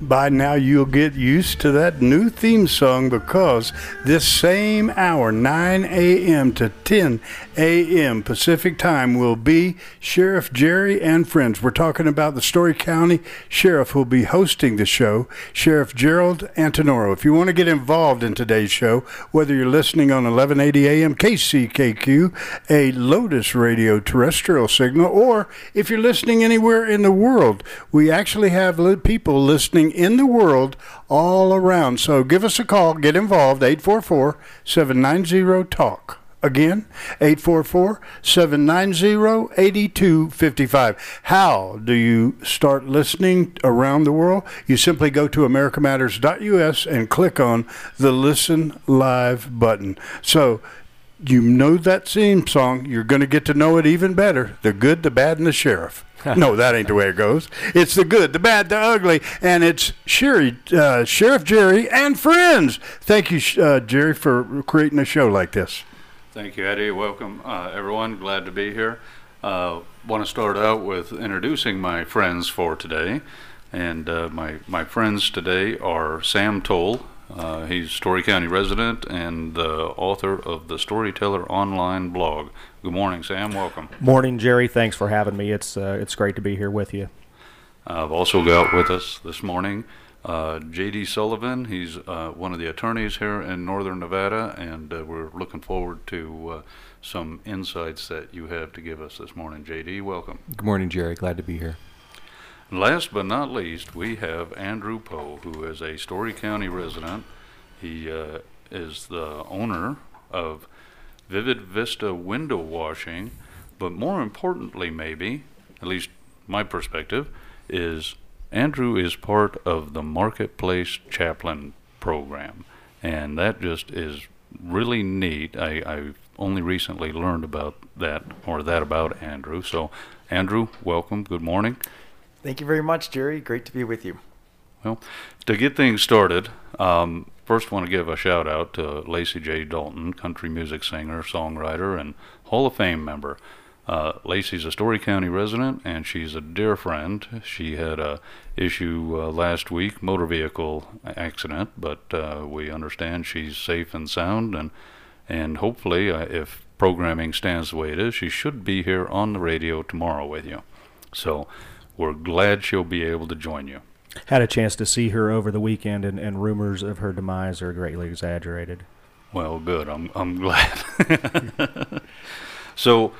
By now you'll get used to that new theme song because this same hour, 9 a.m. to 10 a.m. Pacific time, will be Sheriff Jerry and Friends. We're talking about the Story County Sheriff who will be hosting the show, Sheriff Gerald Antonoro. If you want to get involved in today's show, whether you're listening on 1180 a.m. KCKQ, a Lotus Radio terrestrial signal, or if you're listening anywhere in the world, we actually have people listening in the world all around. So give us a call, get involved, 844-790-TALK. Again, 844-790-8255. How do you start listening around the world? You simply go to americamatters.us and click on the Listen Live button. So you know that theme song. You're going to get to know it even better. The Good, the Bad, and the Sheriff. No, that ain't the way it goes. It's the good, the bad, the ugly, and it's Sheriff Jerry and Friends. Thank you, Jerry, for creating a show like this. Thank you, Eddie. Welcome, everyone. Glad to be here. Want to start out with introducing my friends for today. And my friends today are Sam Toll. He's Story County resident and the author of the Storyteller online blog. Good morning, Sam. Welcome. Morning, Jerry. Thanks for having me. It's great to be here with you. I've also got with us this morning J.D. Sullivan. He's one of the attorneys here in Northern Nevada, and we're looking forward to some insights that you have to give us this morning. J.D., welcome. Good morning, Jerry. Glad to be here. Last but not least, we have Andrew Poe, who is a Story County resident. He is the owner of Vivid Vista Window Washing, but more importantly, maybe, at least my perspective, is Andrew is part of the Marketplace Chaplain program, and that just is really neat. I only recently learned about that about Andrew. So, Andrew, welcome. Good morning. Thank you very much, Jerry. Great to be with you. Well, to get things started, first want to give a shout out to Lacey J. Dalton, country music singer, songwriter, and Hall of Fame member. Lacey's a Story County resident, and she's a dear friend. She had a issue last week, motor vehicle accident, but we understand she's safe and sound, and hopefully, if programming stands the way it is, she should be here on the radio tomorrow with you. So we're glad she'll be able to join you. Had a chance to see her over the weekend, and rumors of her demise are greatly exaggerated. Well, good. I'm glad. So,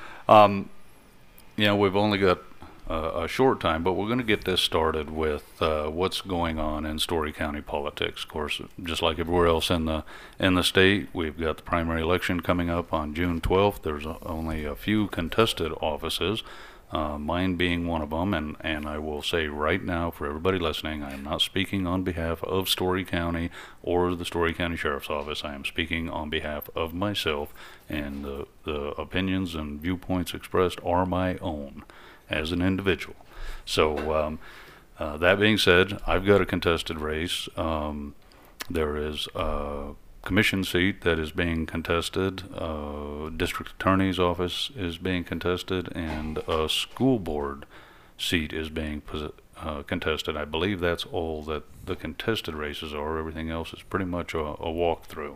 we've only got a short time, but we're going to get this started with what's going on in Story County politics. Of course, just like everywhere else in the state, we've got the primary election coming up on June 12th. There's only a few contested offices. Mine being one of them, and I will say right now for everybody listening, I am not speaking on behalf of Story County or the Story County Sheriff's Office. I am speaking on behalf of myself, and the opinions and viewpoints expressed are my own as an individual. So that being said, I've got a contested race. There is a commission seat that is being contested, district attorney's office is being contested, and a school board seat is being contested. I believe that's all that the contested races are. Everything else is pretty much a walkthrough.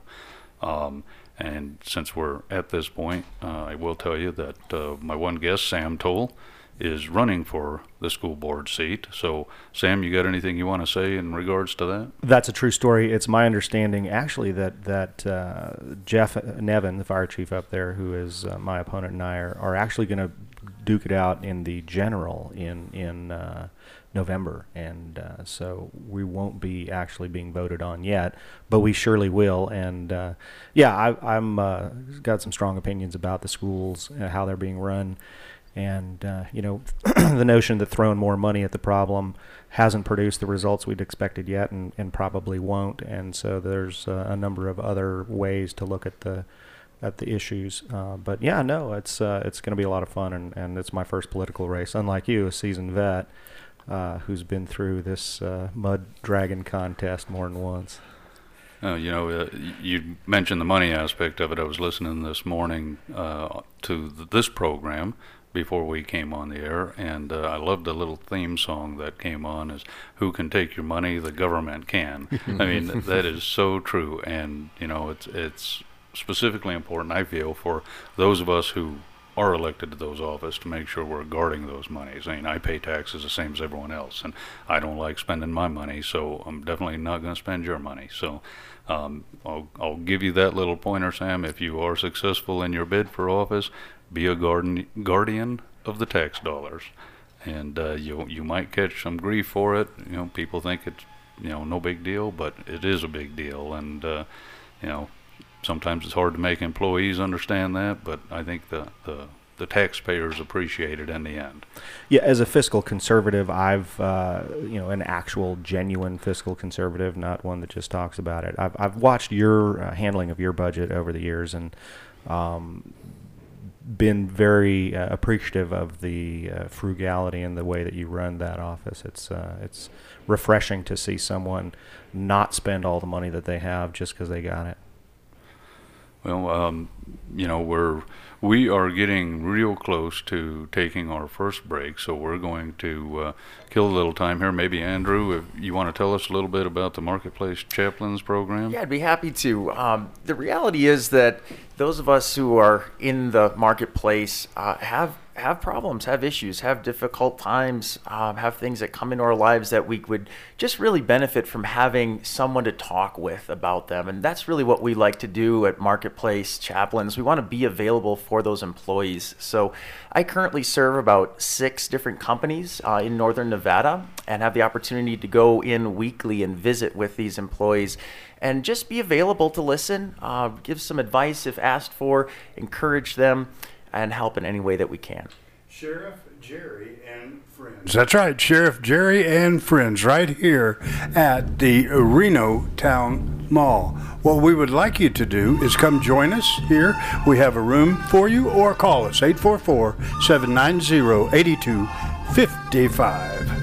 And since we're at this point, I will tell you that my one guest, Sam Toll, is running for the school board seat. So, Sam, you got anything you want to say in regards to that? That's a true story. It's my understanding, actually, that Jeff Nevin, the fire chief up there, who is my opponent, and I are actually going to duke it out in the general in November, and so we won't be actually being voted on yet, but we surely will. And I'm got some strong opinions about the schools, how they're being run. And, the notion that throwing more money at the problem hasn't produced the results we'd expected yet and probably won't. And so there's a number of other ways to look at the issues. But, it's going to be a lot of fun. And it's my first political race, unlike you, a seasoned vet who's been through this mud dragon contest more than once. You mentioned the money aspect of it. I was listening this morning to this program before we came on the air, and I loved the little theme song that came on, is "Who can take your money? The government can." I mean, that is so true, and it's specifically important, I feel, for those of us who are elected to those offices to make sure we're guarding those monies. I mean, I pay taxes the same as everyone else, and I don't like spending my money, so I'm definitely not going to spend your money. So I'll give you that little pointer, Sam. If you are successful in your bid for office, be a guardian of the tax dollars, and you might catch some grief for it. People think it's no big deal, but it is a big deal, and sometimes it's hard to make employees understand that, but I think the taxpayers appreciate it in the end. Yeah, as a fiscal conservative, I've an actual genuine fiscal conservative, not one that just talks about it. I've watched your handling of your budget over the years, and been very appreciative of the frugality and the way that you run that office. It's refreshing to see someone not spend all the money that they have just because they got it. Well, we are getting real close to taking our first break, so we're going to kill a little time here. Maybe, Andrew, if you want to tell us a little bit about the Marketplace Chaplains program? Yeah, I'd be happy to. The reality is that those of us who are in the marketplace have problems, have issues, have difficult times, have things that come into our lives that we would just really benefit from having someone to talk with about them. And that's really what we like to do at Marketplace Chaplains. We want to be available for those employees. So I currently serve about 6 different companies in Northern Nevada, and have the opportunity to go in weekly and visit with these employees and just be available to listen, give some advice if asked for, encourage them, and help in any way that we can. Sheriff Jerry and friends. That's right, Sheriff Jerry and friends, right here at the Reno Town Mall. What we would like you to do is come join us here. We have a room for you, or call us 844-790-8255.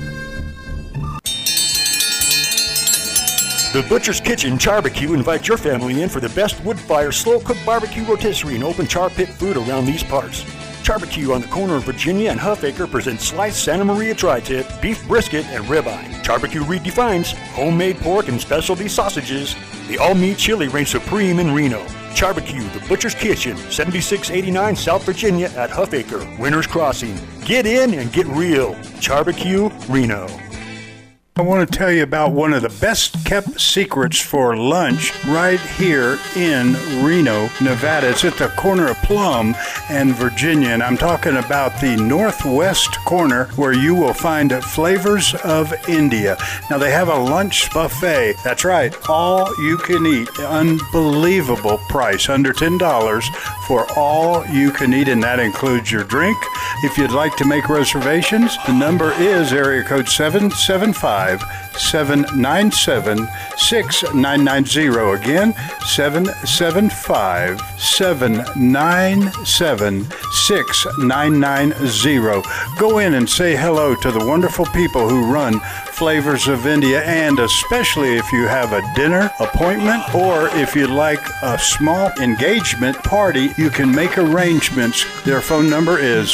The Butcher's Kitchen Charbecue invites your family in for the best wood-fire, slow-cooked barbecue rotisserie and open char pit food around these parts. Charbecue on the corner of Virginia and Huffaker presents sliced Santa Maria tri-tip, beef brisket, and ribeye. Charbecue redefines homemade pork and specialty sausages. The all-meat chili reigns supreme in Reno. Charbecue, The Butcher's Kitchen, 7689 South Virginia at Huffaker, Winners Crossing. Get in and get real. Charbecue, Reno. I want to tell you about one of the best kept secrets for lunch right here in Reno, Nevada. It's at the corner of Plum and Virginia, and I'm talking about the northwest corner where you will find Flavors of India. Now, they have a lunch buffet. That's right, all you can eat. Unbelievable price, under $10 for all you can eat, and that includes your drink. If you'd like to make reservations, the number is area code 775-797-6990. Again, 775-797-6990. Go in and say hello to the wonderful people who run Flavors of India, and especially if you have a dinner appointment or if you'd like a small engagement party, you can make arrangements. Their phone number is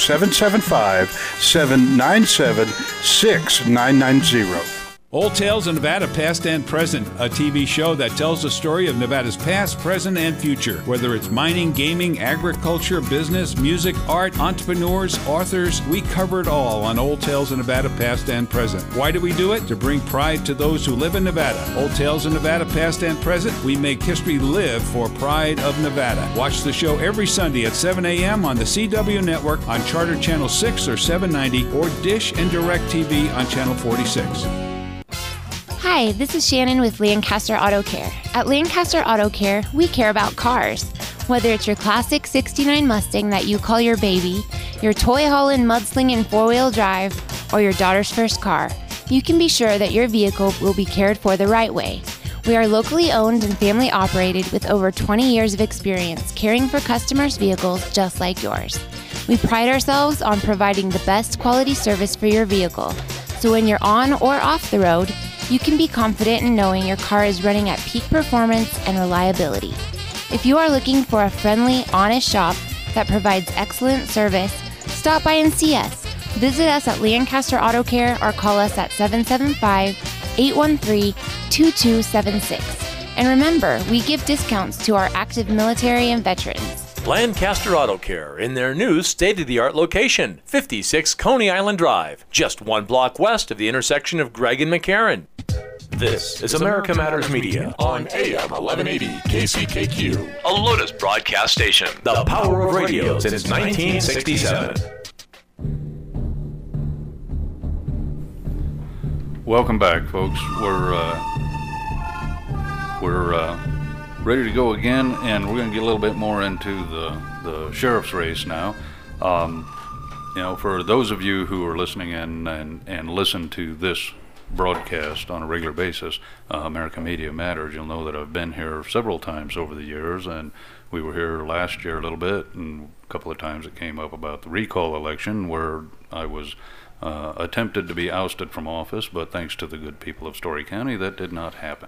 775-797-6990. Old Tales of Nevada Past and Present, a TV show that tells the story of Nevada's past, present, and future. Whether it's mining, gaming, agriculture, business, music, art, entrepreneurs, authors, we cover it all on Old Tales of Nevada Past and Present. Why do we do it? To bring pride to those who live in Nevada. Old Tales of Nevada Past and Present, we make history live for pride of Nevada. Watch the show every Sunday at 7 a.m. on the CW Network on Charter Channel 6 or 790 or Dish and Direct TV on Channel 46. Hi, this is Shannon with Lancaster Auto Care. At Lancaster Auto Care, we care about cars. Whether it's your classic 69 Mustang that you call your baby, your toy hauling, mudslinging 4-wheel drive, or your daughter's first car, you can be sure that your vehicle will be cared for the right way. We are locally owned and family operated with over 20 years of experience caring for customers' vehicles just like yours. We pride ourselves on providing the best quality service for your vehicle. So when you're on or off the road, you can be confident in knowing your car is running at peak performance and reliability. If you are looking for a friendly, honest shop that provides excellent service, stop by and see us. Visit us at Lancaster Auto Care or call us at 775-813-2276. And remember, we give discounts to our active military and veterans. Lancaster Auto Care in their new state-of-the-art location, 56 Coney Island Drive, just 1 block west of the intersection of Gregg and McCarran. This is America Matters Media on AM 1180 KCKQ, a Lotus broadcast station. The power of radio since 1967. Welcome back, folks. We're ready to go again, and we're going to get a little bit more into the sheriff's race now. For those of you who are listening in and listen to this broadcast on a regular basis, America Media Matters, you'll know that I've been here several times over the years, and we were here last year a little bit, and a couple of times it came up about the recall election where I was attempted to be ousted from office, but thanks to the good people of Story County, that did not happen.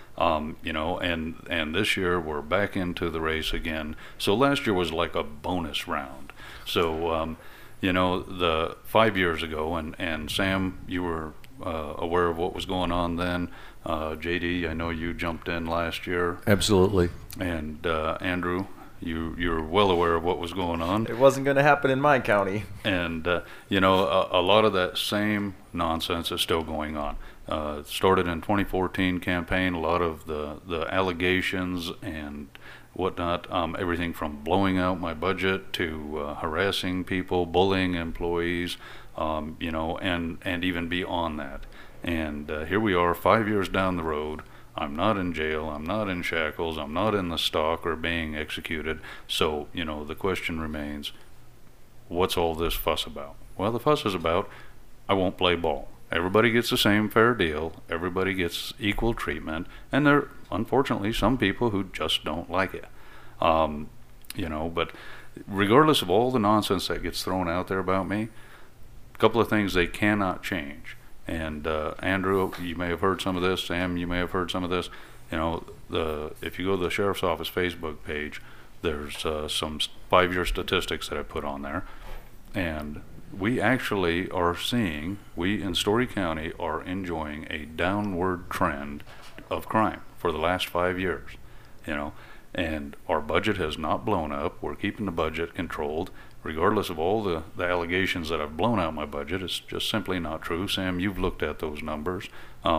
And this year we're back into the race again. So last year was like a bonus round. So, the 5 years ago, and Sam, you were aware of what was going on then. JD, I know you jumped in last year. Absolutely. And Andrew, you're well aware of what was going on. It wasn't going to happen in my county. And, a lot of that same nonsense is still going on. Started in 2014 campaign, a lot of the allegations and whatnot, everything from blowing out my budget to harassing people, bullying employees, and even beyond that. And here we are 5 years down the road. I'm not in jail, I'm not in shackles, I'm not in the stock or being executed. So, the question remains, what's all this fuss about? Well, the fuss is about I won't play ball. Everybody gets the same fair deal. Everybody gets equal treatment. And there are, unfortunately, some people who just don't like it. But regardless of all the nonsense that gets thrown out there about me, a couple of things they cannot change. And Andrew, you may have heard some of this. Sam, you may have heard some of this. If you go to the Sheriff's Office Facebook page, there's some 5-year statistics that I put on there. And we actually are seeing, we in Story County are enjoying a downward trend of crime for the last 5 years, and our budget has not blown up. We're keeping the budget controlled, regardless of all the allegations that I've blown out my budget. It's just simply not true. Sam, you've looked at those numbers.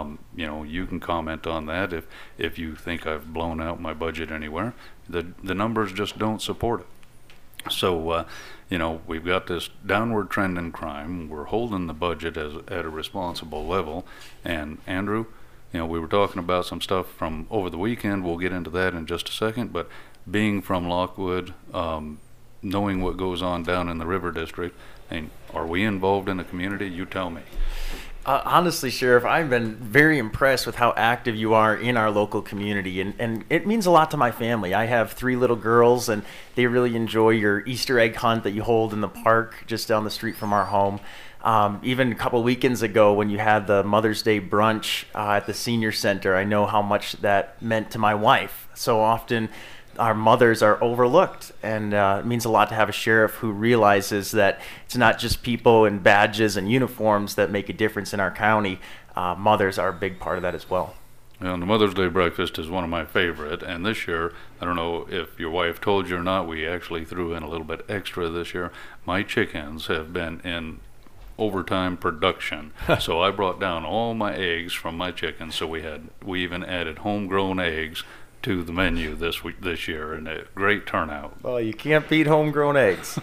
You can comment on that if you think I've blown out my budget anywhere. The numbers just don't support it. So, we've got this downward trend in crime. We're holding the budget at a responsible level. And Andrew, we were talking about some stuff from over the weekend. We'll get into that in just a second. But being from Lockwood, knowing what goes on down in the River District, and are we involved in the community? You tell me. Honestly, Sheriff, I've been very impressed with how active you are in our local community, and it means a lot to my family. I have 3 little girls, and they really enjoy your Easter egg hunt that you hold in the park just down the street from our home. Even a couple weekends ago when you had the Mother's Day brunch at the senior center, I know how much that meant to my wife. So often our mothers are overlooked, and it means a lot to have a sheriff who realizes that it's not just people in badges and uniforms that make a difference in our county. Mothers are a big part of that as well. And the Mother's Day breakfast is one of my favorite, and this year, I don't know if your wife told you or not, we actually threw in a little bit extra this year. My chickens have been in overtime production, so I brought down all my eggs from my chickens, so we even added homegrown eggs to the menu this year, and a great turnout. Well, you can't beat homegrown eggs.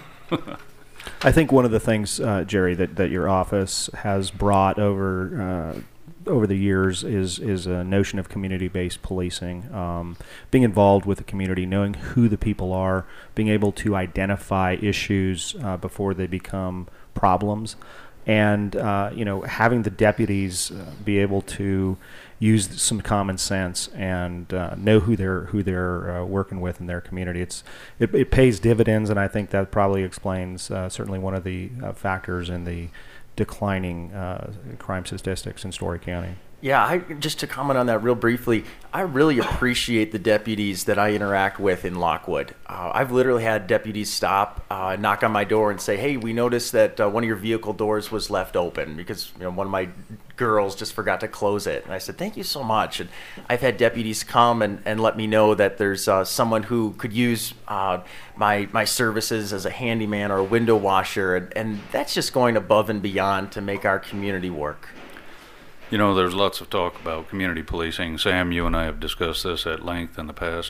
I think one of the things, Jerry, that your office has brought over the years is a notion of community-based policing, being involved with the community, knowing who the people are, being able to identify issues before they become problems, and having the deputies be able to use some common sense and know who they're working with in their community. It pays dividends, and I think that probably explains certainly one of the factors in the declining crime statistics in Story County. Yeah, just to comment on that real briefly, I really appreciate the deputies that I interact with in Lockwood. I've literally had deputies stop, knock on my door and say, hey, we noticed that one of your vehicle doors was left open because one of my girls just forgot to close it. And I said, thank you so much. And I've had deputies come and let me know that there's someone who could use my services as a handyman or a window washer. And that's just going above and beyond to make our community work. There's lots of talk about community policing. Sam, you and I have discussed this at length in the past.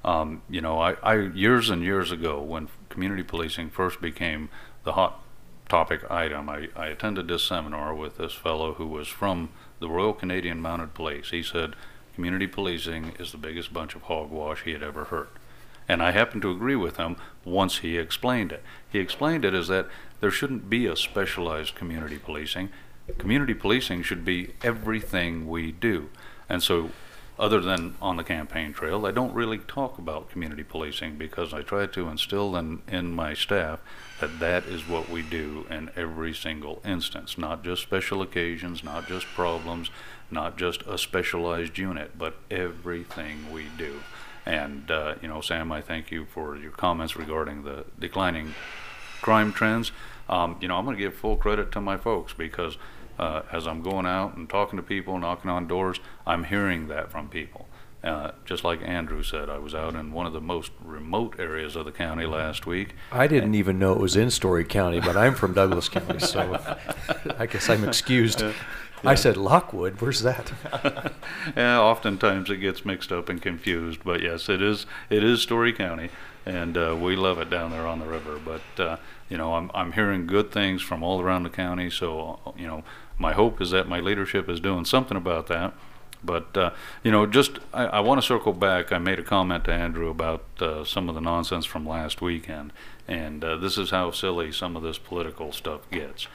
I years and years ago, when community policing first became the hot topic item, I attended this seminar with this fellow who was from the Royal Canadian Mounted Police. He said community policing is the biggest bunch of hogwash he had ever heard. And I happened to agree with him once he explained it. He explained it as that there shouldn't be a specialized community policing. Community policing should be everything we do. And so, other than on the campaign trail, I don't really talk about community policing because I try to instill in my staff that is what we do in every single instance, not just special occasions, not just problems, not just a specialized unit, but everything we do. And, Sam, I thank you for your comments regarding the declining crime trends. I'm going to give full credit to my folks because as I'm going out and talking to people, knocking on doors, I'm hearing that from people. Just like Andrew said, I was out in one of the most remote areas of the county last week. I didn't even know it was in Story County, but I'm from Douglas County, so I guess I'm excused. I said Lockwood, where's that? Yeah, oftentimes it gets mixed up and confused, but yes, it is Story County, and we love it down there on the river. But I'm hearing good things from all around the county, so my hope is that my leadership is doing something about that. But I want to circle back. I made a comment to Andrew about some of the nonsense from last weekend, and this is how silly some of this political stuff gets.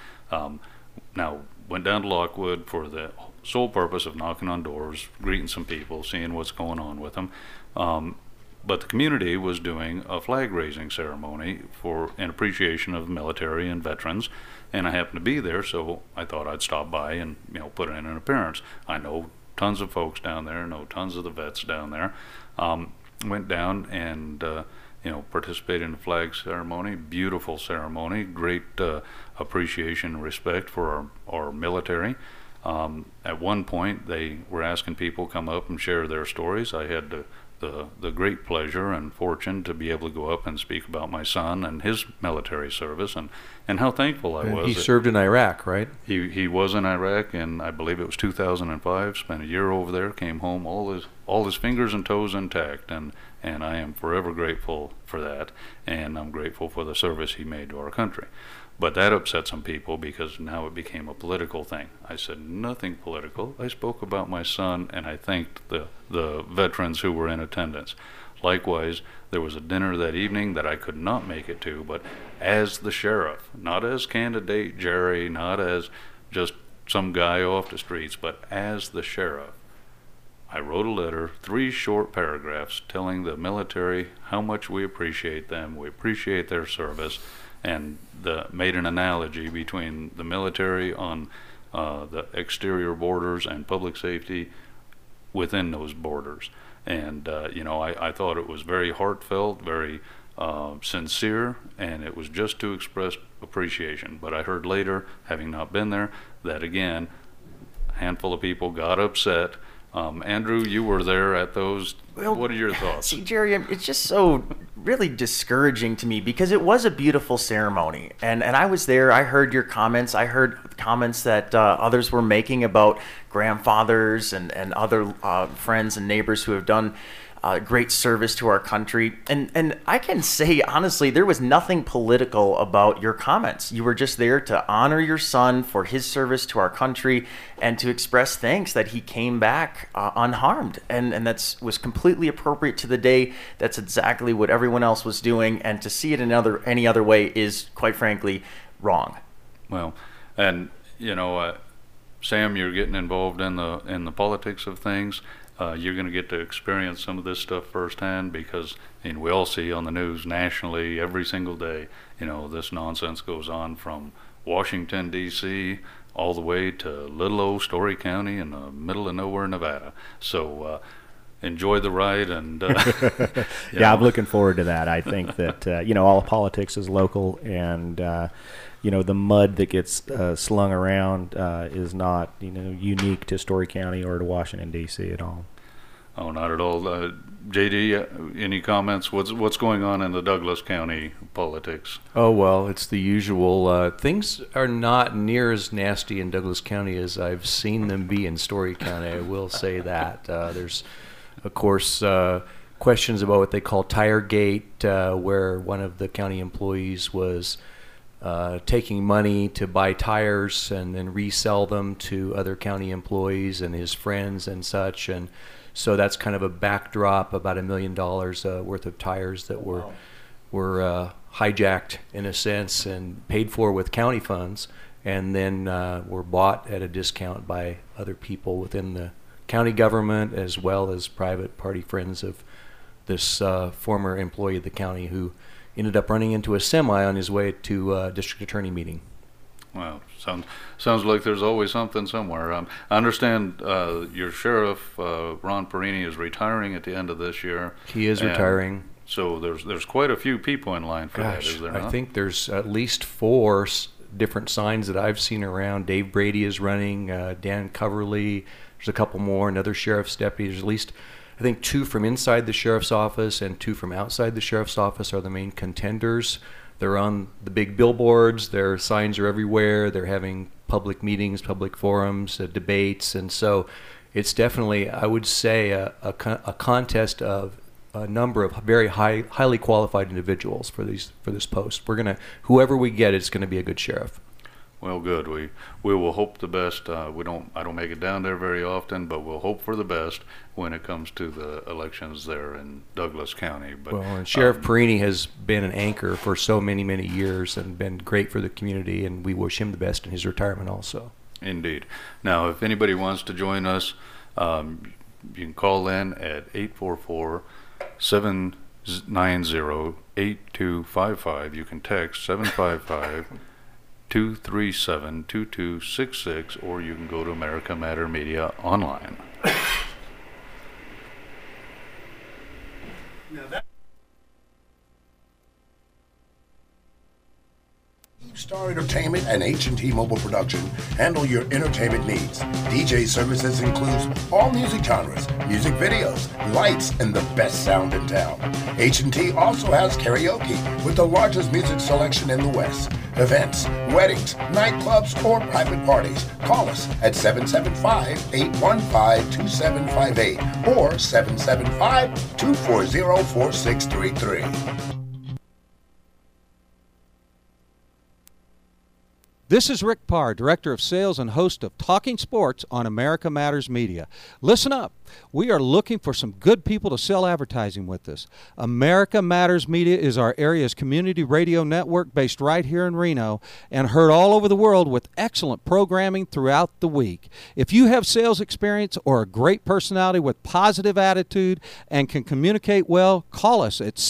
Now, went down to Lockwood for the sole purpose of knocking on doors, greeting some people, seeing what's going on with them. But the community was doing a flag raising ceremony in appreciation of military and veterans, and I happened to be there, so I thought I'd stop by and put in an appearance. I know tons of folks down there, know tons of the vets down there. Went down and participated in the flag ceremony. Beautiful ceremony, great appreciation and respect for our military. At one point, they were asking people to come up and share their stories. I had the great pleasure and fortune to be able to go up and speak about my son and his military service and how thankful I was. He served in Iraq, right? He was in Iraq, and I believe it was 2005. Spent a year over there. Came home all his fingers and toes intact, and I am forever grateful for that. And I'm grateful for the service he made to our country. But that upset some people because now it became a political thing. I said nothing political. I spoke about my son, and I thanked the veterans who were in attendance. Likewise, there was a dinner that evening that I could not make it to, but as the sheriff, not as candidate Jerry, not as just some guy off the streets, but as the sheriff, I wrote a letter, 3 short paragraphs, telling the military how much we appreciate them, we appreciate their service, and made an analogy between the military on the exterior borders and public safety within those borders. And I thought it was very heartfelt, very sincere, and it was just to express appreciation. But I heard later, having not been there, that again, a handful of people got upset. Andrew, you were there at those. Well, what are your thoughts? See, Jerry, it's just so really discouraging to me because it was a beautiful ceremony. And I was there. I heard your comments. I heard comments that others were making about grandfathers and other friends and neighbors who have done great service to our country. And I can say, honestly, there was nothing political about your comments. You were just there to honor your son for his service to our country and to express thanks that he came back unharmed. And that was completely appropriate to the day. That's exactly what everyone else was doing. And to see it any other way is, quite frankly, wrong. Well, and Sam, you're getting involved in the politics of things. you're going to get to experience some of this stuff firsthand, because we all see on the news nationally every single day, this nonsense goes on from Washington, D.C., all the way to little old Story County in the middle of nowhere, Nevada. So enjoy the ride. And yeah, I'm looking forward to that. I think that, all politics is local, and the mud that gets slung around is not, unique to Story County or to Washington, D.C. at all. Oh, not at all. JD, any comments? What's going on in the Douglas County politics? Oh, well, it's the usual. Things are not near as nasty in Douglas County as I've seen them be in Story County. I will say that. There's, of course, questions about what they call Tiregate, where one of the county employees was taking money to buy tires and then resell them to other county employees and his friends and such. And so that's kind of a backdrop, about $1 million worth of tires that were hijacked in a sense and paid for with county funds, and then were bought at a discount by other people within the county government, as well as private party friends of this former employee of the county, who ended up running into a semi on his way to a district attorney meeting. Wow, sounds like there's always something somewhere. I understand your sheriff, Ron Perini, is retiring at the end of this year. He is retiring. So there's quite a few people in line for that, is there not? I think there's at least 4 different signs that I've seen around. Dave Brady is running, Dan Coverly, there's a couple more, another sheriff's deputy. There's at least, I think, 2 from inside the sheriff's office and 2 from outside the sheriff's office are the main contenders. They're on the big billboards, their signs are everywhere, they're having public meetings, public forums, debates, and so it's definitely, I would say, a contest of a number of very highly qualified individuals for this post. Whoever we get, it's going to be a good sheriff. Well, good. We will hope the best. I don't make it down there very often, but we'll hope for the best when it comes to the elections there in Douglas County. But and Sheriff Perini has been an anchor for so many years and been great for the community, and we wish him the best in his retirement also. Indeed. Now, if anybody wants to join us, you can call in at 844-790-8255. You can text 755-237-2266, or you can go to America Matter Media online. Star Entertainment and H&T Mobile Production handle your entertainment needs. DJ services includes all music genres, music videos, lights, and the best sound in town. H&T also has karaoke with the largest music selection in the West. Events, weddings, nightclubs, or private parties. Call us at 775-815-2758 or 775-240-4633. This is Rick Parr, Director of Sales and host of Talking Sports on America Matters Media. Listen up. We are looking for some good people to sell advertising with us. America Matters Media is our area's community radio network based right here in Reno and heard all over the world with excellent programming throughout the week. If you have sales experience or a great personality with positive attitude and can communicate well, call us at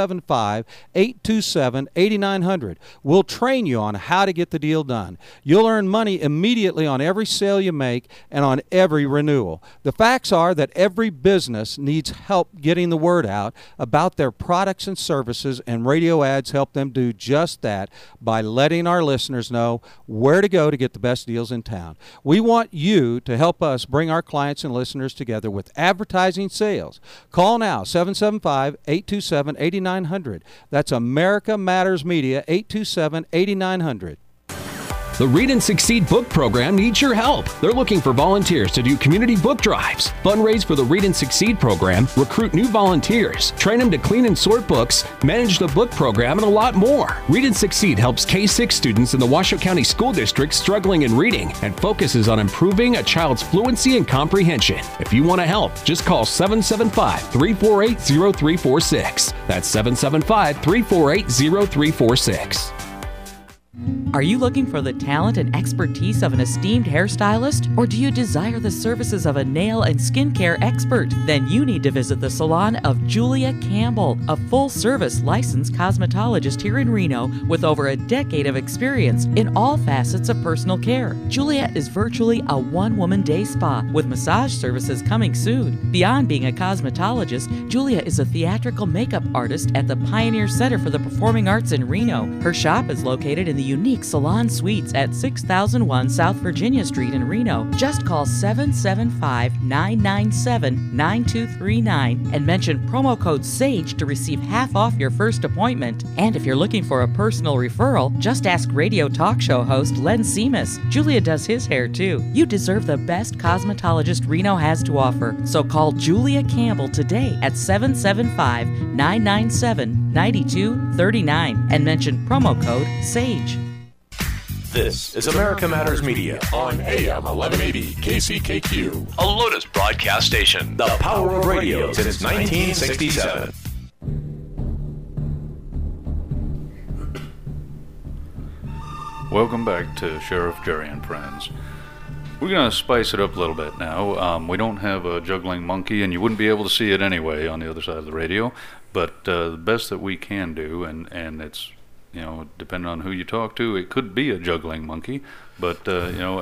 775-827-8900. We'll train you on how to get the deal done. You'll earn money immediately on every sale you make and on every renewal. The facts are that every business needs help getting the word out about their products and services, and radio ads help them do just that by letting our listeners know where to go to get the best deals in town. We want you to help us bring our clients and listeners together with advertising sales. Call now, 775-827-8900. That's America Matters Media, 827-8900. The Read and Succeed book program needs your help. They're looking for volunteers to do community book drives, fundraise for the Read and Succeed program, recruit new volunteers, train them to clean and sort books, manage the book program, and a lot more. Read and Succeed helps K-6 students in the Washoe County School District struggling in reading and focuses on improving a child's fluency and comprehension. If you want to help, just call 775-348-0346. That's 775-348-0346. Are you looking for the talent and expertise of an esteemed hairstylist? Or do you desire the services of a nail and skincare expert? Then you need to visit the salon of Julia Campbell, a full-service licensed cosmetologist here in Reno with over a decade of experience in all facets of personal care. Julia is virtually a one-woman day spa with massage services coming soon. Beyond being a cosmetologist, Julia is a theatrical makeup artist at the Pioneer Center for the Performing Arts in Reno. Her shop is located in the unique Salon Suites at 6001 South Virginia Street in Reno. Just call 775-997-9239 and mention promo code SAGE to receive half off your first appointment. And if you're looking for a personal referral, just ask radio talk show host Len Seamus. Julia does his hair too. You deserve the best cosmetologist Reno has to offer. So call Julia Campbell today at 775-997-9239 and mention promo code SAGE. This is America Matters Media on AM 1180 KCKQ, a Lotus broadcast station, the power of radio since 1967. Welcome back to Sheriff Jerry and Friends. We're going to spice it up a little bit now. We don't have a juggling monkey, and you wouldn't be able to see it anyway on the other side of the radio, but the best that we can do, and it's, you know, depending on who you talk to, it could be a juggling monkey, but, you know,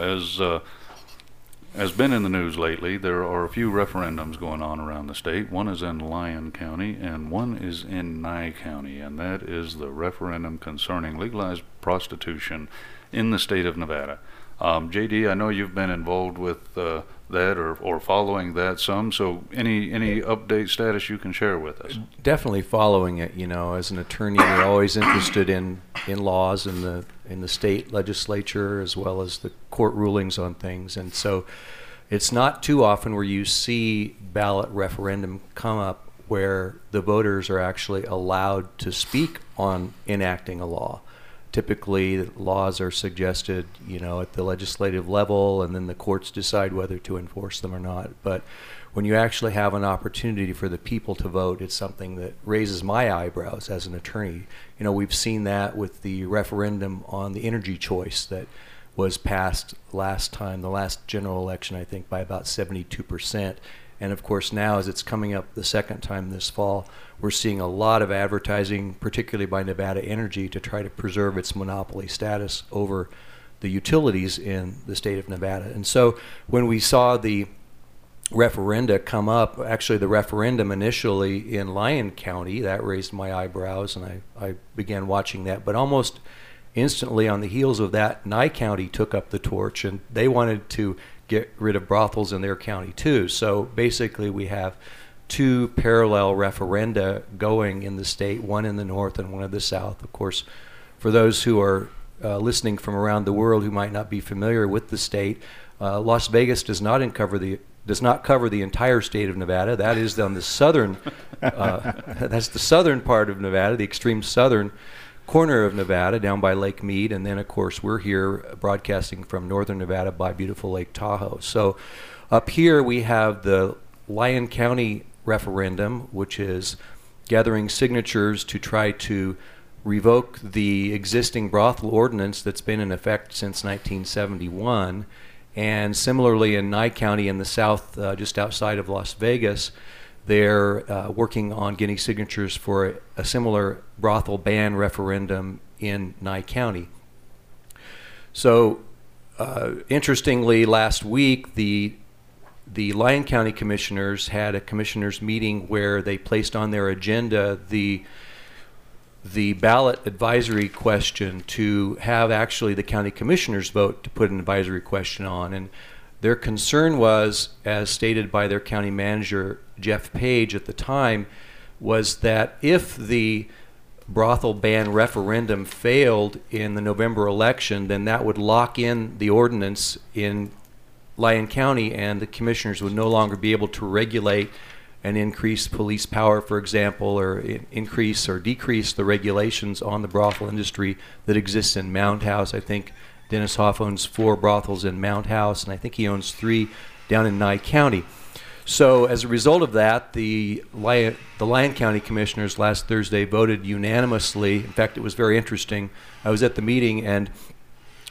as been in the news lately, there are a few referendums going on around the state. One is in Lyon County, and one is in Nye County, and that is the referendum concerning legalized prostitution in the state of Nevada. JD, I know you've been involved with that or following that some, so any update status you can share with us? Definitely following it. You know, as an attorney, you're always interested in laws in the state legislature as well as the court rulings on things, and so it's not too often where you see ballot referendum come up where the voters are actually allowed to speak on enacting a law. Typically, laws are suggested, you know, at the legislative level, and then the courts decide whether to enforce them or not. But when you actually have an opportunity for the people to vote, it's something that raises my eyebrows as an attorney. You know, we've seen that with the referendum on the energy choice that was passed last time, the last general election, I think, by about 72%. And of course, now as it's coming up the second time this fall, we're seeing a lot of advertising, particularly by Nevada Energy, to try to preserve its monopoly status over the utilities in the state of Nevada. And so when we saw the referenda come up, actually the referendum initially in Lyon County, that raised my eyebrows, and I began watching that. But almost instantly on the heels of that, Nye County took up the torch, and they wanted to get rid of brothels in their county too. So basically we have two parallel referenda going in the state, one in the north and one in the south. Of course, for those who are listening from around the world who might not be familiar with the state, Las Vegas does not cover the entire state of Nevada. That is on the southern, that's the southern part of Nevada, the extreme southern corner of Nevada down by Lake Mead, and then of course we're here broadcasting from northern Nevada by beautiful Lake Tahoe. So up here we have the Lyon County referendum, which is gathering signatures to try to revoke the existing brothel ordinance that's been in effect since 1971. And similarly in Nye County in the south, just outside of Las Vegas, they're working on getting signatures for a similar brothel ban referendum in Nye County. So, interestingly, last week the Lyon County commissioners had a commissioners meeting where they placed on their agenda the ballot advisory question to have actually the county commissioners vote to put an advisory question on. And their concern was, as stated by their county manager, Jeff Page, at the time, was that if the brothel ban referendum failed in the November election, then that would lock in the ordinance in Lyon County, and the commissioners would no longer be able to regulate and increase police power, for example, or increase or decrease the regulations on the brothel industry that exists in Mound House. I think Dennis Hoff owns 4 brothels in Mound House, and I think he owns 3 down in Nye County. So as a result of that, the Lyon County commissioners last Thursday voted unanimously. In fact, it was very interesting. I was at the meeting, and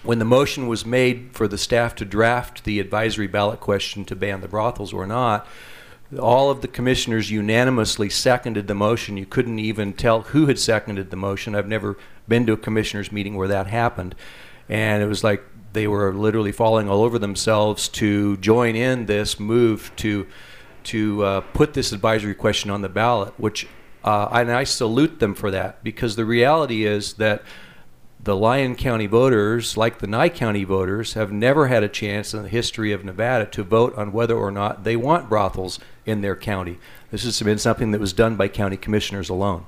when the motion was made for the staff to draft the advisory ballot question to ban the brothels or not, all of the commissioners unanimously seconded the motion. You couldn't even tell who had seconded the motion. I've never been to a commissioners meeting where that happened. And it was like they were literally falling all over themselves to join in this move to put this advisory question on the ballot, which and I salute them for that, because the reality is that the Lyon County voters, like the Nye County voters, have never had a chance in the history of Nevada to vote on whether or not they want brothels in their county. This has been something that was done by county commissioners alone.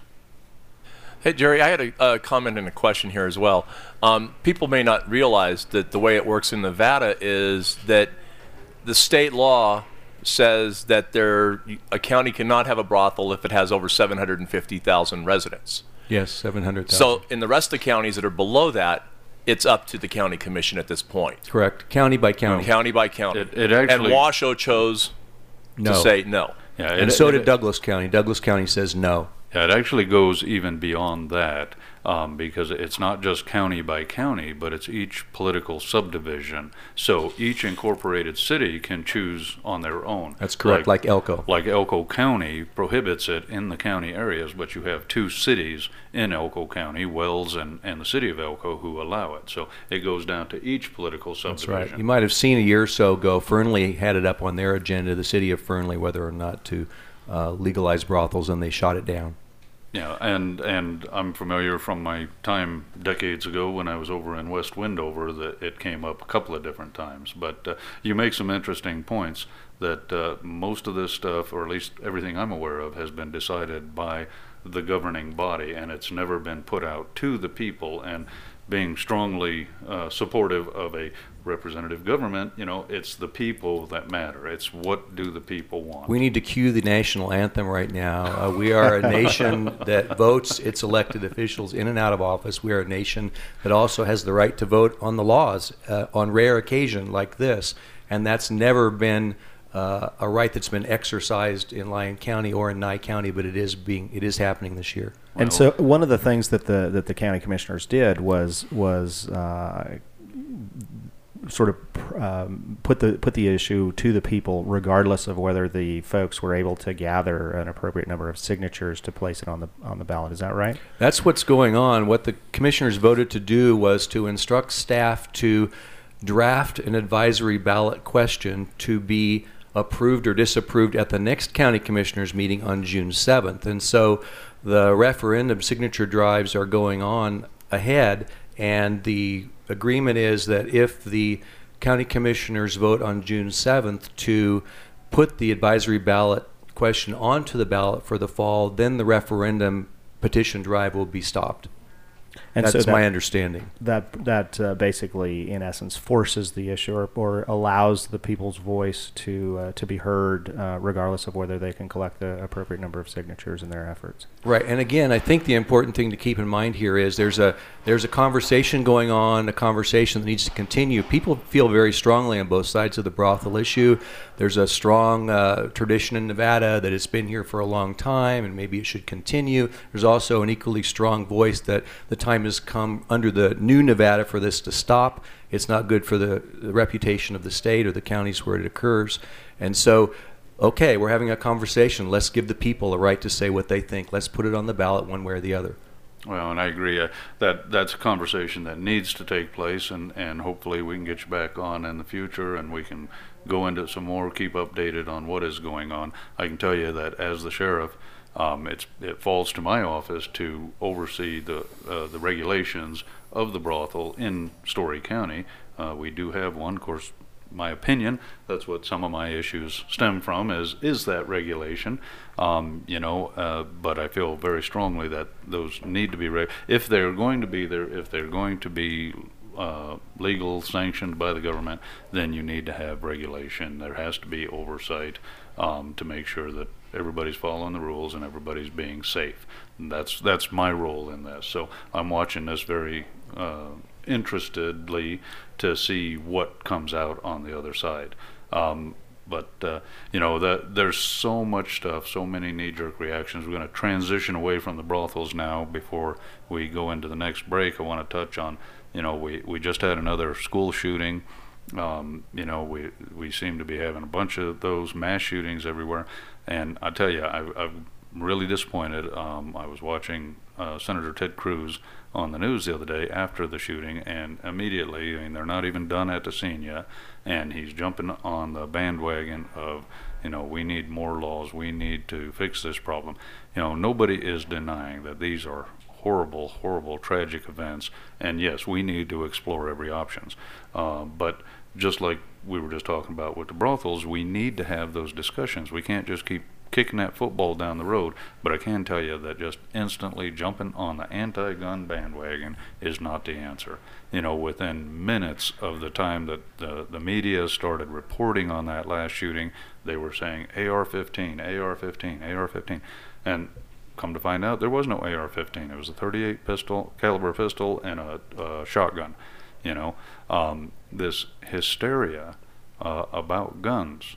Hey, Jerry, I had a comment and a question here as well. People may not realize that the way it works in Nevada is that the state law says that a county cannot have a brothel if it has over 750,000 residents. Yes, 700,000. So in the rest of the counties that are below that, it's up to the county commission at this point. Correct. County by county. County by county. It actually, and Washoe chose to say no. Yeah, and so did Douglas County. Douglas County says no. Yeah, it actually goes even beyond that, because it's not just county by county, but it's each political subdivision. So each incorporated city can choose on their own. That's correct, like Elko. Like Elko County prohibits it in the county areas, but you have two cities in Elko County, Wells and the city of Elko, who allow it. So it goes down to each political subdivision. That's right. You might have seen a year or so ago, Fernley had it up on their agenda, the city of Fernley, whether or not to legalize brothels, and they shot it down. Yeah, and I'm familiar from my time decades ago when I was over in West Wendover that it came up a couple of different times. But you make some interesting points that most of this stuff, or at least everything I'm aware of, has been decided by the governing body, and it's never been put out to the people. And being strongly supportive of a representative government, it's the people that matter. It's what do the people want. We need to cue the national anthem right now. We are a nation that votes its elected officials in and out of office. We are a nation that also has the right to vote on the laws on rare occasion like this, and that's never been a right that's been exercised in Lyon County or in Nye County, but it is happening this year. And so one of the things that the county commissioners did was sort of put the issue to the people, regardless of whether the folks were able to gather an appropriate number of signatures to place it on the ballot. Is that right? That's what's going on. What the commissioners voted to do was to instruct staff to draft an advisory ballot question to be approved or disapproved at the next county commissioners meeting on June 7th. And so the referendum signature drives are going on ahead, and the agreement is that if the county commissioners vote on June 7th to put the advisory ballot question onto the ballot for the fall, then the referendum petition drive will be stopped. And that's my understanding. That basically, in essence, forces the issue or allows the people's voice to be heard, regardless of whether they can collect the appropriate number of signatures in their efforts. Right. And again, I think the important thing to keep in mind here is there's a conversation going on, a conversation that needs to continue. People feel very strongly on both sides of the brothel issue. There's a strong tradition in Nevada that it's been here for a long time, and maybe it should continue. There's also an equally strong voice that the time has come under the new Nevada for this to stop. It's not good for the reputation of the state or the counties where it occurs. And so, okay, we're having a conversation. Let's give the people a right to say what they think. Let's put it on the ballot one way or the other. Well, and I agree. That's a conversation that needs to take place, and hopefully we can get you back on in the future, and we can go into some more, keep updated on what is going on. I can tell you that as the sheriff, it falls to my office to oversee the regulations of the brothel in Story County. We do have one, of course. My opinion, that's what some of my issues stem from, is that regulation. But I feel very strongly that those need to be if they're going to be there, if they're going to be legal, sanctioned by the government, then you need to have regulation. There has to be oversight to make sure that everybody's following the rules and everybody's being safe. And that's my role in this. So I'm watching this very interestedly to see what comes out on the other side. But there's so much stuff, so many knee-jerk reactions. We're going to transition away from the brothels now. Before we go into the next break, I want to touch on, we just had another school shooting. We seem to be having a bunch of those mass shootings everywhere, and I tell you, I'm really disappointed. I was watching Senator Ted Cruz on the news the other day after the shooting, and immediately, they're not even done at the scene yet, and he's jumping on the bandwagon of, we need more laws, we need to fix this problem. Nobody is denying that these are horrible, horrible, tragic events, and yes, we need to explore every options. But just like we were just talking about with the brothels, we need to have those discussions. We can't just keep kicking that football down the road. But I can tell you that just instantly jumping on the anti-gun bandwagon is not the answer. Within minutes of the time that the media started reporting on that last shooting, they were saying AR-15, AR-15, AR-15, and come to find out, there was no AR-15. It was a .38 caliber pistol and a shotgun. This hysteria about guns.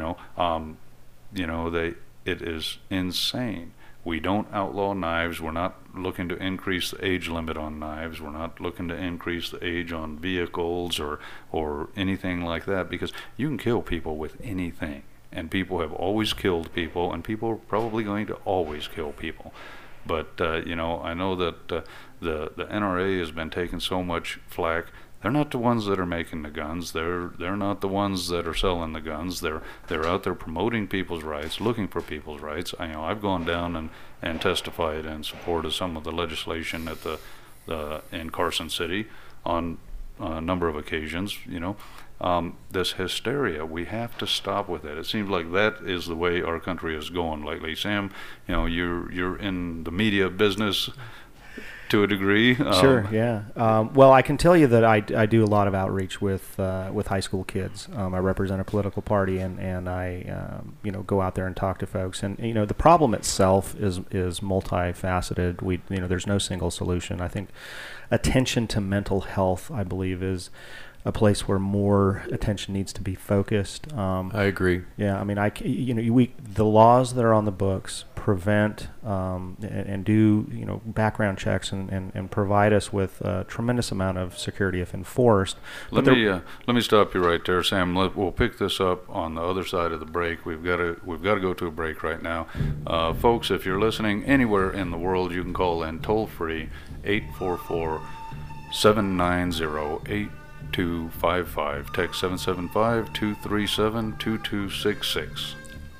It is insane. We don't outlaw knives. We're not looking to increase the age limit on knives. We're not looking to increase the age on vehicles or anything like that, because you can kill people with anything. And people have always killed people, and people are probably going to always kill people. But, I know that the NRA has been taking so much flack. They're not the ones that are making the guns. They're not the ones that are selling the guns. They're out there promoting people's rights, looking for people's rights. I've gone down and testified in support of some of the legislation at in Carson City on a number of occasions. This hysteria, we have to stop with it. It seems like that is the way our country is going lately. Sam, you're in the media business to a degree. Sure, yeah. Well, I can tell you that I do a lot of outreach with high school kids. I represent a political party, and I go out there and talk to folks. And the problem itself is multifaceted. There's no single solution. I think attention to mental health, I believe, is a place where more attention needs to be focused. I agree. Yeah, the laws that are on the books prevent and do background checks and provide us with a tremendous amount of security if enforced. Let me stop you right there, Sam. We'll pick this up on the other side of the break. We've got to go to a break right now, folks. If you're listening anywhere in the world, you can call in toll free 844-790-8255. Text 775-237-2266.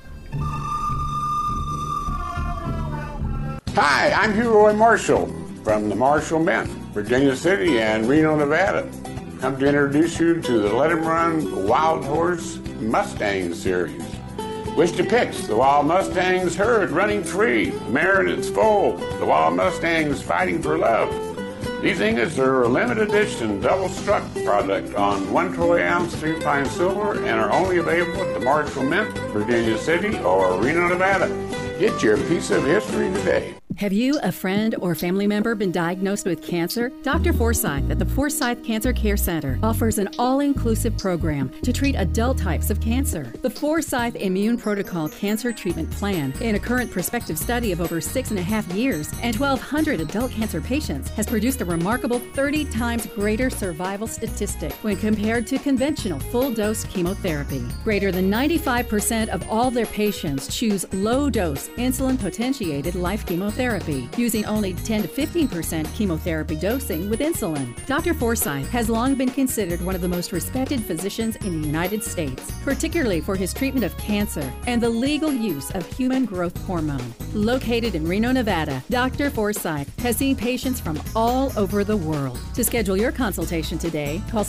Hi, I'm Hugh Roy Marshall from the Marshall Mint, Virginia City and Reno, Nevada. Come to introduce you to the Let 'em Run Wild Horse Mustang series, which depicts the Wild Mustangs herd running free, mare and its foal, the Wild Mustangs fighting for love. These ingots are a limited edition double-struck product on 1 troy ounce 3-pine silver and are only available at the Marshall Mint, Virginia City, or Reno, Nevada. Get your piece of history today. Have you, a friend, or family member been diagnosed with cancer? Dr. Forsyth at the Forsyth Cancer Care Center offers an all-inclusive program to treat adult types of cancer. The Forsyth Immune Protocol Cancer Treatment Plan, in a current prospective study of over 6.5 years and 1,200 adult cancer patients, has produced a remarkable 30 times greater survival statistic when compared to conventional full-dose chemotherapy. Greater than 95% of all their patients choose low-dose insulin-potentiated life chemotherapy, using only 10 to 15% chemotherapy dosing with insulin. Dr. Forsyth has long been considered one of the most respected physicians in the United States, particularly for his treatment of cancer and the legal use of human growth hormone. Located in Reno, Nevada, Dr. Forsyth has seen patients from all over the world. To schedule your consultation today, call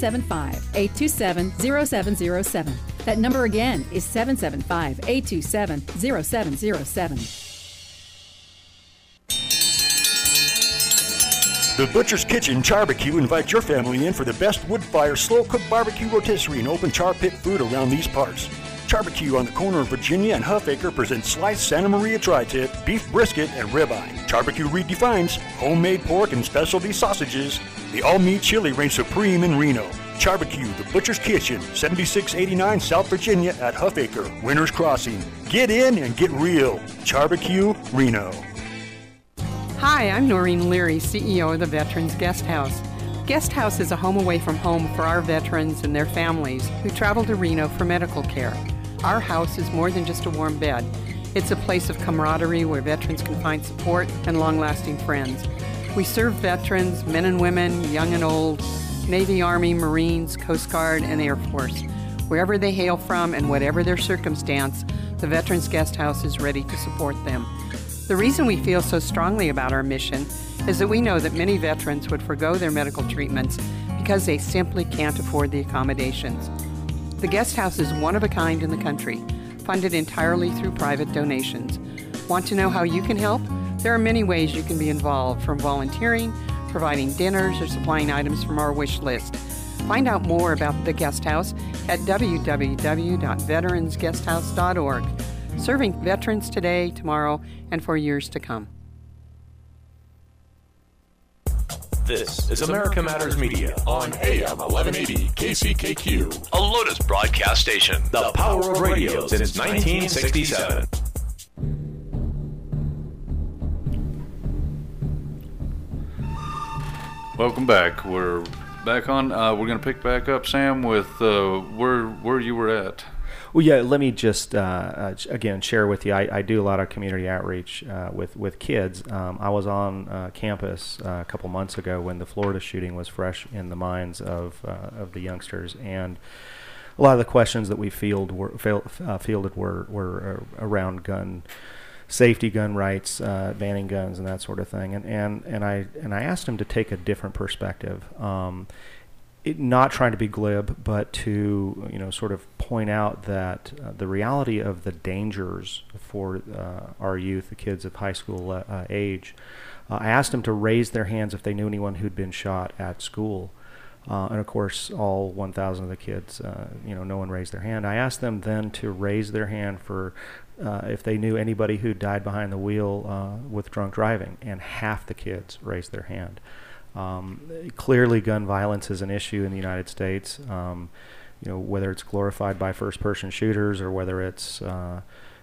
775-827-0707. That number again is 775-827-0707. The Butcher's Kitchen Charbecue invites your family in for the best wood-fire, slow-cooked barbecue rotisserie and open char pit food around these parts. Charbecue on the corner of Virginia and Huffaker presents sliced Santa Maria tri-tip, beef brisket, and ribeye. Charbecue redefines homemade pork and specialty sausages. The all-meat chili reigns supreme in Reno. Charbecue, the Butcher's Kitchen, 7689 South Virginia at Huffacre, Winners Crossing. Get in and get real. Charbecue, Reno. Hi, I'm Noreen Leary, CEO of the Veterans Guest House. Guest House is a home away from home for our veterans and their families who travel to Reno for medical care. Our house is more than just a warm bed. It's a place of camaraderie where veterans can find support and long-lasting friends. We serve veterans, men and women, young and old, Navy, Army, Marines, Coast Guard, and Air Force. Wherever they hail from and whatever their circumstance, the Veterans Guest House is ready to support them. The reason we feel so strongly about our mission is that we know that many veterans would forgo their medical treatments because they simply can't afford the accommodations. The Guest House is one of a kind in the country, funded entirely through private donations. Want to know how you can help? There are many ways you can be involved, from volunteering, providing dinners, or supplying items from our wish list. Find out more about the Guest House at www.veteransguesthouse.org. Serving veterans today, tomorrow, and for years to come. This is America Matters Media on AM 1180 KCKQ, a Lotus broadcast station. The power of radio since 1967. Welcome back. We're back on. We're going to pick back up, Sam, with where you were at. Well, yeah, let me just, again, share with you. I do a lot of community outreach with kids. I was on campus a couple months ago when the Florida shooting was fresh in the minds of the youngsters. And a lot of the questions that we fielded were around gun safety, gun rights, banning guns, and that sort of thing. And I asked them to take a different perspective. Not trying to be glib, but to sort of point out that the reality of the dangers for our youth, the kids of high school age. I asked them to raise their hands if they knew anyone who'd been shot at school, and of course, all 1,000 of the kids, no one raised their hand. I asked them then to raise their hand for if they knew anybody who died behind the wheel with drunk driving, and half the kids raised their hand. Clearly, gun violence is an issue in the United States. Whether it's glorified by first-person shooters or whether it's, the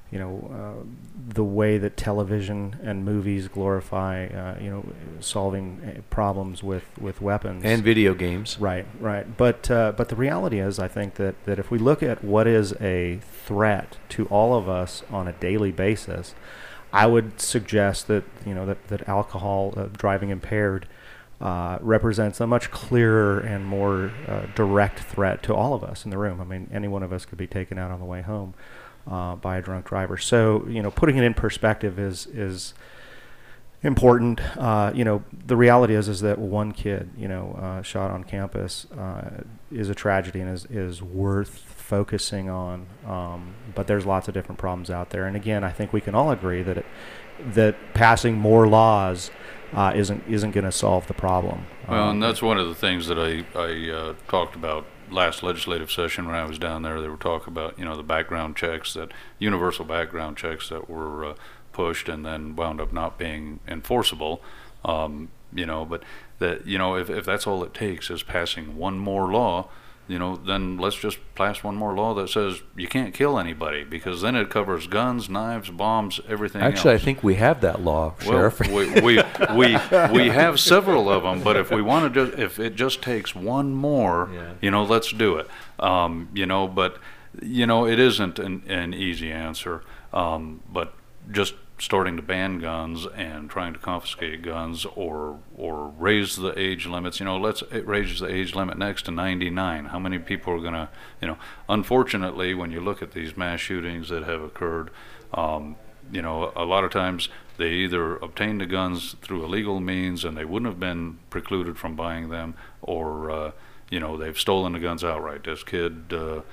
way that television and movies glorify, solving problems with weapons and video games. Right. But the reality is, I think that if we look at what is a threat to all of us on a daily basis, I would suggest that that alcohol, driving impaired, represents a much clearer and more direct threat to all of us in the room. I mean, any one of us could be taken out on the way home by a drunk driver. So, putting it in perspective is important. The reality is that one kid, shot on campus is a tragedy and is worth focusing on. But there's lots of different problems out there. And again, I think we can all agree that passing more laws isn't going to solve the problem. Well, and that's one of the things that I talked about last legislative session when I was down there. They were talking about the background checks, that universal background checks that were pushed and then wound up not being enforceable. But that if that's all it takes is passing one more law, then let's just pass one more law that says you can't kill anybody, because then it covers guns, knives, bombs, everything Actually, else. I think we have that law, Sheriff. we have several of them, but if we want to, if it just takes one more, let's do it. But it isn't an easy answer. But just starting to ban guns and trying to confiscate guns or raise the age limits, it raises the age limit next to 99. How many people are going to, unfortunately, when you look at these mass shootings that have occurred, a lot of times they either obtained the guns through illegal means and they wouldn't have been precluded from buying them, or, they've stolen the guns outright. This kid,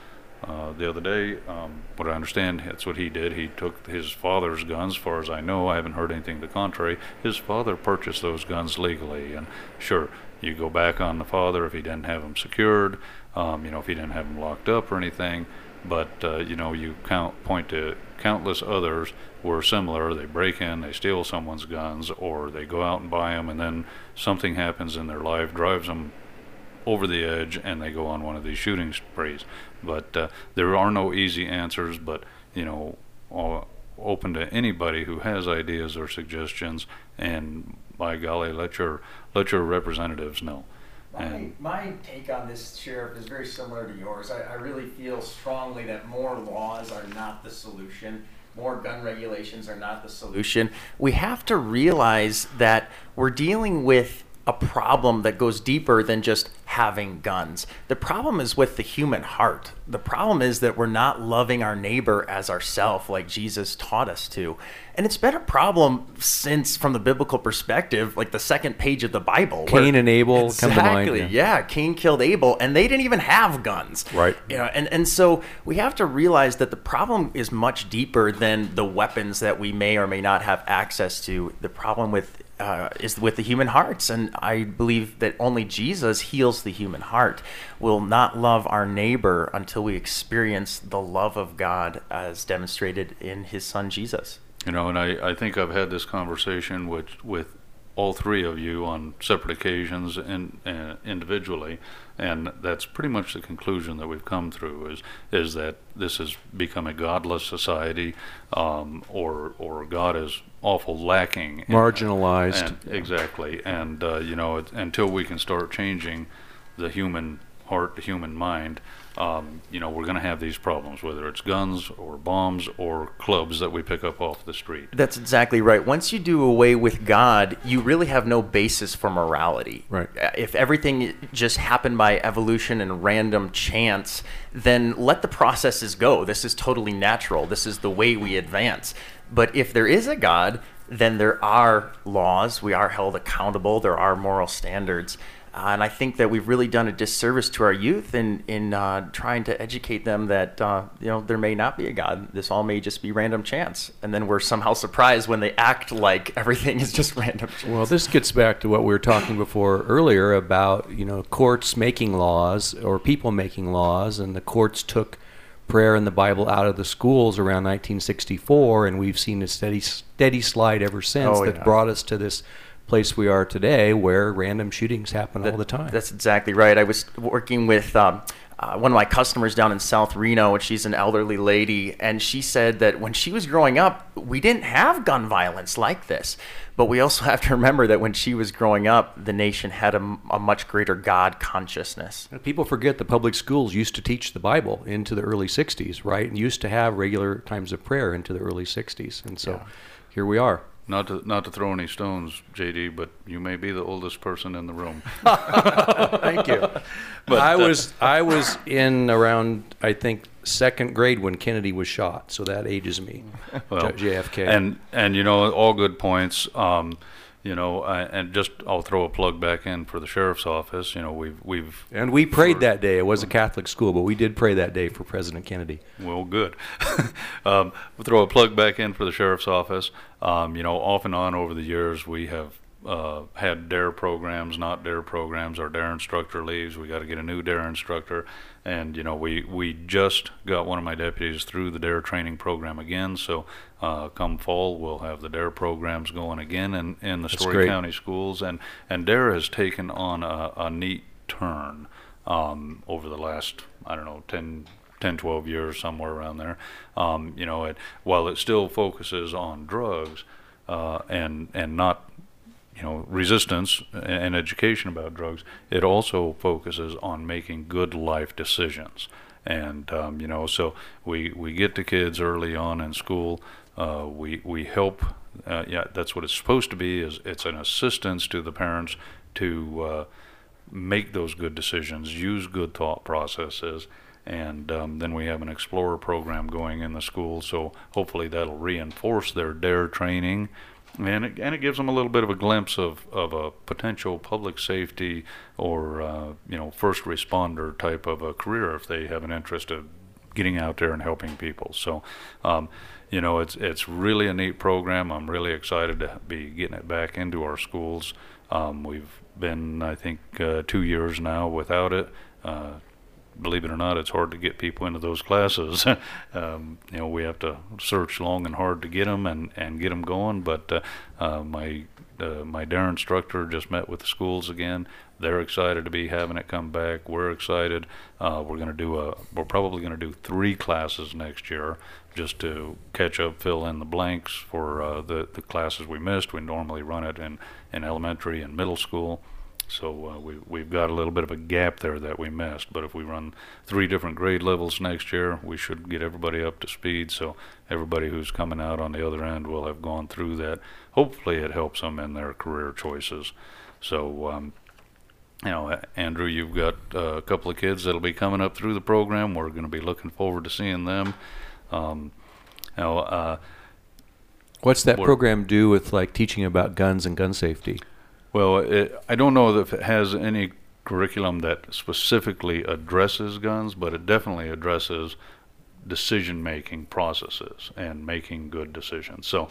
the other day, what I understand, that's what he did. He took his father's guns. As far as I know, I haven't heard anything to the contrary. His father purchased those guns legally, and sure, you go back on the father if he didn't have them secured, if he didn't have them locked up or anything. But you point to countless others were similar. They break in, they steal someone's guns, or they go out and buy them, and then something happens in their life, drives them over the edge and they go on one of these shooting sprees. But there are no easy answers, but, open to anybody who has ideas or suggestions, and by golly, let your representatives know. My take on this, Sheriff, is very similar to yours. I really feel strongly that more laws are not the solution. More gun regulations are not the solution. We have to realize that we're dealing with a problem that goes deeper than just having guns. The problem is with the human heart. The problem is that we're not loving our neighbor as ourself like Jesus taught us to. And it's been a problem since, from the biblical perspective, like the second page of the Bible. Cain and Abel come to mind. Exactly, yeah. Cain killed Abel, and they didn't even have guns. Right. And so we have to realize that the problem is much deeper than the weapons that we may or may not have access to. The problem is with the human hearts, and I believe that only Jesus heals the human heart. We'll not love our neighbor until we experience the love of God as demonstrated in his son Jesus. And I think I've had this conversation with all three of you on separate occasions and individually, and that's pretty much the conclusion that we've come through is that this has become a godless society, or God is awful lacking, marginalized. Exactly, and until we can start changing the human heart, the human mind, we're going to have these problems, whether it's guns or bombs or clubs that we pick up off the street. That's exactly right. Once you do away with God, you really have no basis for morality. Right. If everything just happened by evolution and random chance, then let the processes go. This is totally natural. This is the way we advance. But if there is a God, then there are laws. We are held accountable. There are moral standards. And I think that we've really done a disservice to our youth in trying to educate them that there may not be a God. This all may just be random chance. And then we're somehow surprised when they act like everything is just random chance. Well, this gets back to what we were talking before earlier about courts making laws or people making laws, and the courts took prayer and the Bible out of the schools around 1964, and we've seen a steady slide ever since that brought us to this place we are today, where random shootings happen all the time. That's exactly right. I was working with one of my customers down in South Reno, and she's an elderly lady, and she said that when she was growing up, we didn't have gun violence like this. But we also have to remember that when she was growing up, the nation had a much greater God consciousness. People forget the public schools used to teach the Bible into the early 60s, right? And used to have regular times of prayer into the early 60s. And so here we are. Not to throw any stones, JD, but you may be the oldest person in the room. Thank you. But I was in around, I think, second grade when Kennedy was shot, so that ages me. Well, JFK. And all good points. And just I'll throw a plug back in for the sheriff's office. We prayed that day. It was a Catholic school, but we did pray that day for President Kennedy. Well, good. We'll throw a plug back in for the sheriff's office. Off and on over the years, we have had DARE programs, not DARE programs. Our DARE instructor leaves. We got to get a new DARE instructor. And, we just got one of my deputies through the DARE training program again. So come fall, we'll have the DARE programs going again in the Story County schools. And DARE has taken on a neat turn over the last, 10, 12 years, somewhere around there. While it still focuses on drugs and not resistance and education about drugs, it also focuses on making good life decisions. And, so we get the kids early on in school. We help, that's what it's supposed to be, is it's an assistance to the parents to make those good decisions, use good thought processes. And then we have an Explorer program going in the school, so hopefully that'll reinforce their DARE training. And it gives them a little bit of a glimpse of a potential public safety or first responder type of a career if they have an interest of getting out there and helping people. So it's really a neat program. I'm really excited to be getting it back into our schools. We've been, I think, 2 years now without it. Believe it or not, it's hard to get people into those classes. We have to search long and hard to get them and get them going. But my DARE instructor just met with the schools again. They're excited to be having it come back. We're excited. We're probably going to do 3 classes next year just to catch up, fill in the blanks for the classes we missed. We normally run it in elementary and middle school. So we've got a little bit of a gap there that we missed. But if we run 3 different grade levels next year, we should get everybody up to speed. So everybody who's coming out on the other end will have gone through that. Hopefully it helps them in their career choices. So, Andrew, you've got a couple of kids that'll be coming up through the program. We're going to be looking forward to seeing them. What's that program do with like teaching about guns and gun safety? Well, I don't know if it has any curriculum that specifically addresses guns, but it definitely addresses decision-making processes and making good decisions. So,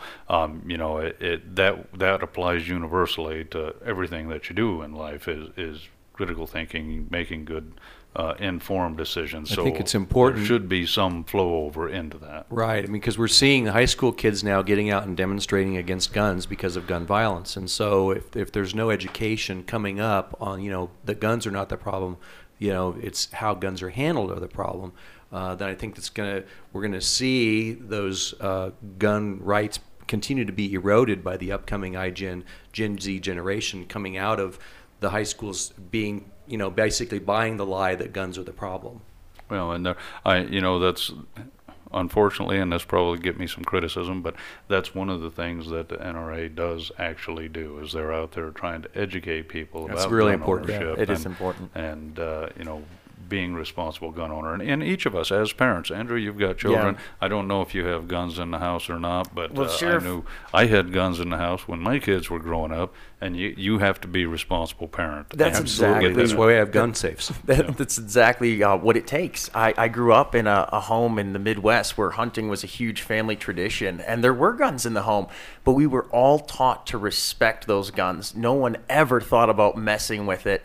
that applies universally to everything that you do in life is critical thinking, making good informed decisions. So I think it's important. There should be some flow over into that. Right. I mean, because we're seeing high school kids now getting out and demonstrating against guns because of gun violence. And so if there's no education coming up on, that guns are not the problem, it's how guns are handled are the problem, then I think we're going to see those gun rights continue to be eroded by the upcoming Gen Z generation coming out of the high schools being, basically buying the lie that guns are the problem. Well, and that's unfortunately, and this probably get me some criticism, but that's one of the things that the NRA does actually do is they're out there trying to educate people about really gun important. ownership. Yeah, it is important. And being responsible gun owner, and each of us as parents. Andrew, you've got children. Yeah. I don't know if you have guns in the house or not, but Well, I knew I had guns in the house when my kids were growing up, and you have to be a responsible parent. That's exactly. That's why we have gun safes. That's exactly what it takes. I grew up in a home in the Midwest where hunting was a huge family tradition, and there were guns in the home, but we were all taught to respect those guns. No one ever thought about messing with it.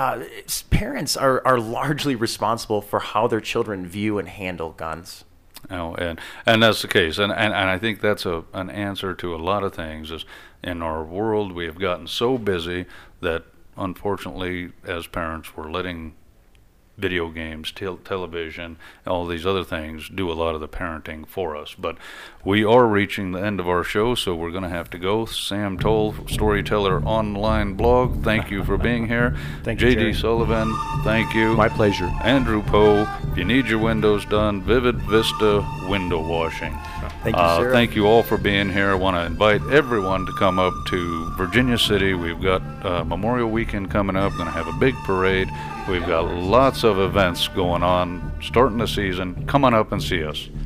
Parents are largely responsible for how their children view and handle guns. And that's the case, and I think that's an answer to a lot of things. Is in our world we have gotten so busy that unfortunately, as parents, we're letting video games, television, all these other things do a lot of the parenting for us. But we are reaching the end of our show, so we're going to have to go. Sam Toll, Storyteller Online Blog, thank you for being here. Thank you, J.D. Jerry. Sullivan, thank you. My pleasure. Andrew Poe, if you need your windows done, Vivid Vista Window Washing. Thank you, sir. Thank you all for being here. I want to invite everyone to come up to Virginia City. We've got Memorial Weekend coming up. Going to have a big parade. We've got lots of events going on starting the season. Come on up and see us.